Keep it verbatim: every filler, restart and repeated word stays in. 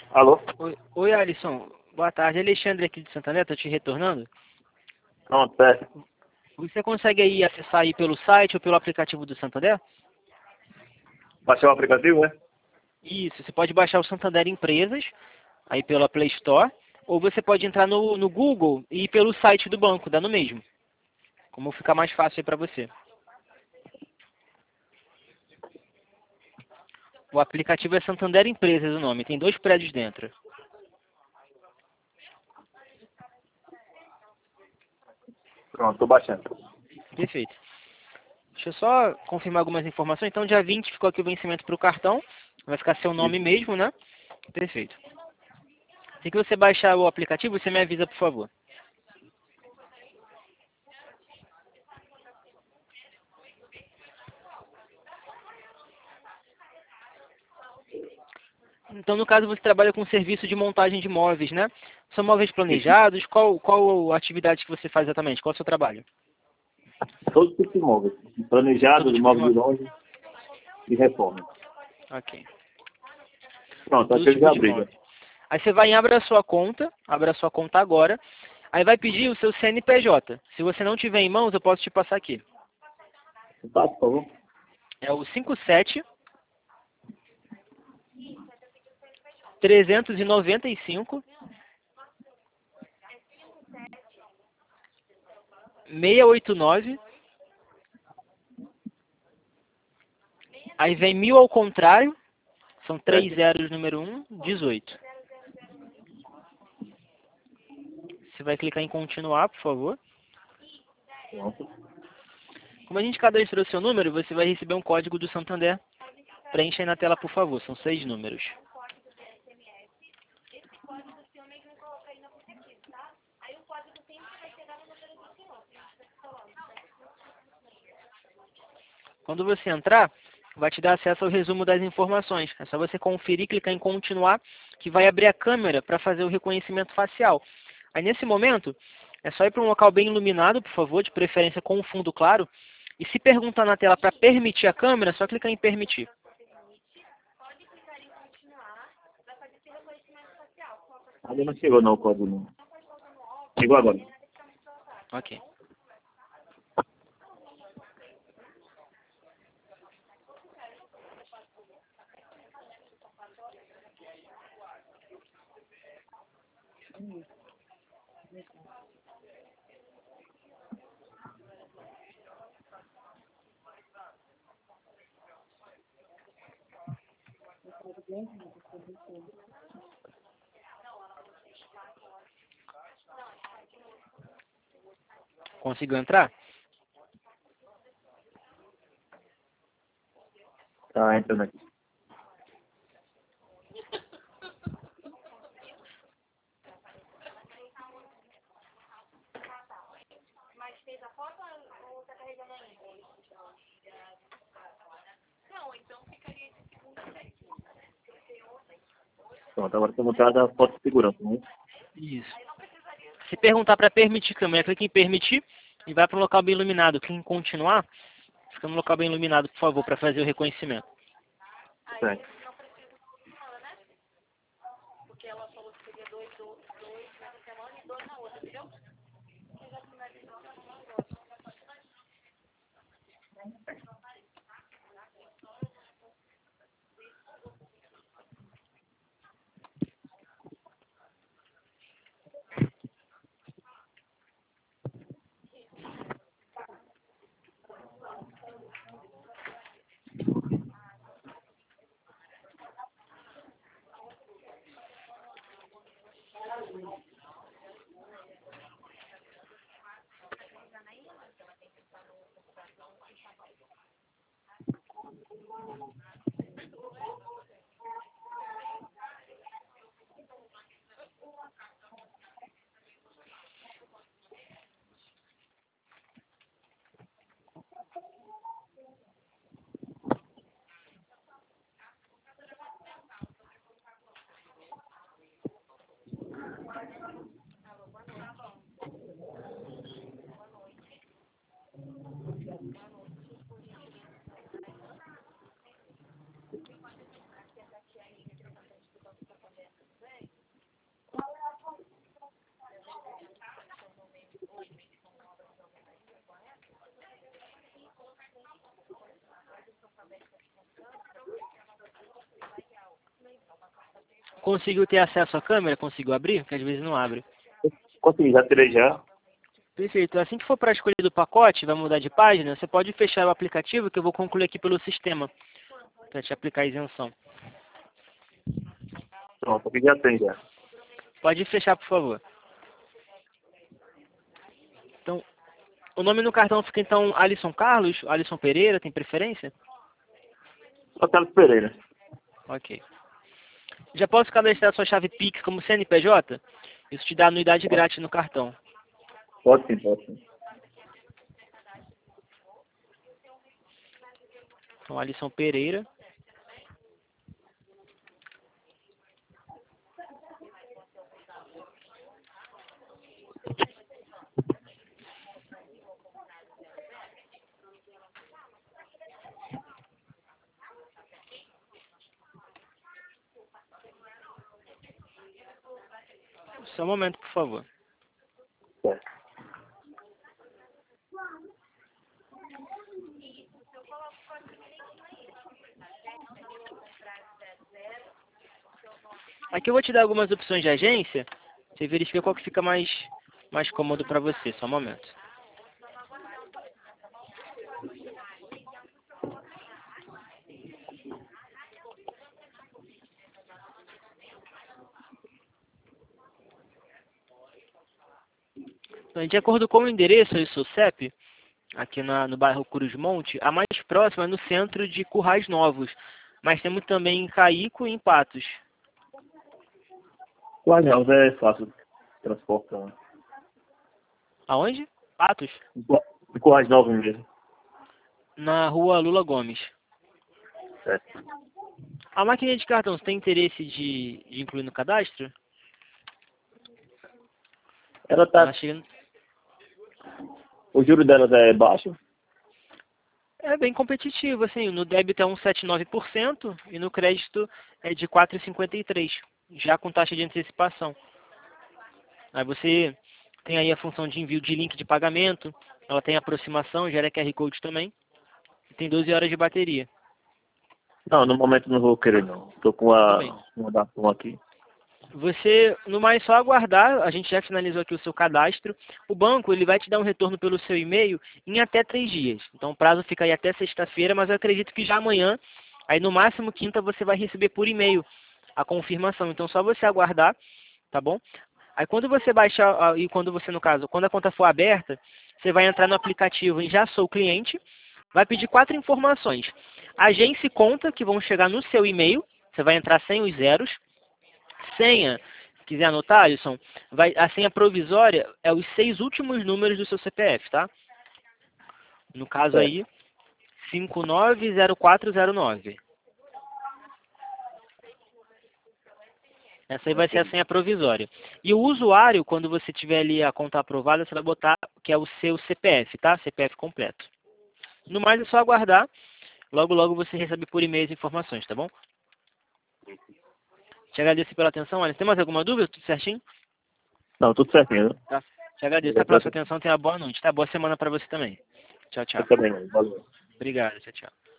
Alô? Oi, oi, Alisson. Boa tarde. Alexandre aqui de Santander, tô te retornando. Pronto, certo. Você consegue aí acessar aí pelo site ou pelo aplicativo do Santander? Baixar o aplicativo, né? Isso, você pode baixar o Santander Empresas, aí pela Play Store, ou você pode entrar no, no Google e ir pelo site do banco, dá no mesmo. Como ficar mais fácil aí para você. O aplicativo é Santander Empresas o nome, tem dois prédios dentro. Pronto, tô baixando. Perfeito. Deixa eu só confirmar algumas informações. Então, dia vinte ficou aqui o vencimento para o cartão. Vai ficar seu nome Isso. mesmo, né? Perfeito. Assim que você baixar o aplicativo, você me avisa, por favor. Então, no caso, você trabalha com serviço de montagem de móveis, né? São móveis Isso. planejados? Qual, qual a atividade que você faz exatamente? Qual é o seu trabalho? Todos os tipos de imóveis. Todo Planejados, tipo de imóveis de móvel? loja e reforma. Ok. Pronto, Todo aqui ele tipo já de briga. móvel. Aí você vai em abra a sua conta, abra a sua conta agora. Aí vai pedir o seu C N P J. Se você não tiver em mãos, eu posso te passar aqui. Tá, por favor. É o cinco sete, trezentos e noventa e cinco, seiscentos e oitenta e nove. Aí vem mil ao contrário. São três Certo? zeros, número um, dezoito. Você vai clicar em continuar, por favor. Pronto. Como a gente cadastrou seu número, você vai receber um código do Santander. Preencha aí na tela, por favor. São seis números. Quando você entrar, vai te dar acesso ao resumo das informações. É só você conferir, clicar em continuar, que vai abrir a câmera para fazer o reconhecimento facial. Aí nesse momento, é só ir para um local bem iluminado, por favor, de preferência com um fundo claro. E se perguntar na tela para permitir a câmera, é só clicar em permitir. Ainda não chegou não o código não. Chegou agora. Ok. Conseguiu entrar? Tá entrando aqui. Pronto, agora tem montado a foto de segurança, né? Isso. Se perguntar para permitir câmera, clique em permitir e vai para um local bem iluminado. Clique em continuar. Fica no local bem iluminado, por favor, para fazer o reconhecimento. Certo. conseguiu ter acesso à câmera? Conseguiu abrir? Porque às vezes não abre. Consegui, já tirei já. Perfeito. Assim que for para escolher do pacote, vai mudar de página, você pode fechar o aplicativo que eu vou concluir aqui pelo sistema para te aplicar a isenção. Pronto, aqui já tem já. Pode fechar, por favor. Então, o nome no cartão fica então Alisson Carlos, Alisson Pereira, tem preferência? Só Carlos Pereira. Ok. Já posso cadastrar sua chave Pix como C N P J? Isso te dá anuidade grátis no cartão. Pode sim, pode sim. Então, Alisson Pereira. Só um momento, por favor. Certo. Aqui eu vou te dar algumas opções de agência. Você verifica qual que fica mais, mais cômodo para você. Só um momento. Então, de acordo com o endereço e o seu C E P, aqui na, no bairro Cruz Monte, a mais próxima é no centro de Currais Novos. Mas temos também em Caico e em Patos. Quase não, é fácil de transportar. Aonde? Patos? De Corrais Novos mesmo. Na rua Lula Gomes. Certo. A máquina de cartão, você tem interesse de, de incluir no cadastro? Ela Ela tá. chega... O juro delas é baixo? É bem competitivo, assim, no débito é um vírgula setenta e nove por cento e no crédito é de quatro vírgula cinquenta e três por cento, já com taxa de antecipação. Aí você tem aí a função de envio de link de pagamento, ela tem aproximação, gera Q R Code também, e tem doze horas de bateria. Não, no momento não vou querer não. Tô com Também. a uma da Pum aqui. Você, no mais, só aguardar, a gente já finalizou aqui o seu cadastro. O banco ele vai te dar um retorno pelo seu e-mail em até três dias. Então o prazo fica aí até sexta-feira, mas eu acredito que já amanhã, aí no máximo quinta, você vai receber por e-mail a confirmação. Então só você aguardar, tá bom? Aí quando você baixar, e quando você, no caso, quando a conta for aberta, você vai entrar no aplicativo em Já Sou Cliente, vai pedir quatro informações. Agência e conta, que vão chegar no seu e-mail, você vai entrar sem os zeros. Senha, se quiser anotar, Alisson, vai, a senha provisória é os seis últimos números do seu C P F, tá? No caso Certo. aí, cinco nove zero quatro zero nove. Essa aí vai ser a senha provisória. E o usuário, quando você tiver ali a conta aprovada, você vai botar que é o seu C P F, tá? C P F completo. No mais é só aguardar. Logo, logo você recebe por e-mail as informações, tá bom? Te agradeço pela atenção, Alisson. Tem mais alguma dúvida? Tudo certinho? Não, tudo certinho. Tá. Te agradeço pela sua atenção. Tenha uma boa noite, tá? Boa semana para você também. Tchau, tchau. Eu também, valeu. Obrigado. Tchau, tchau.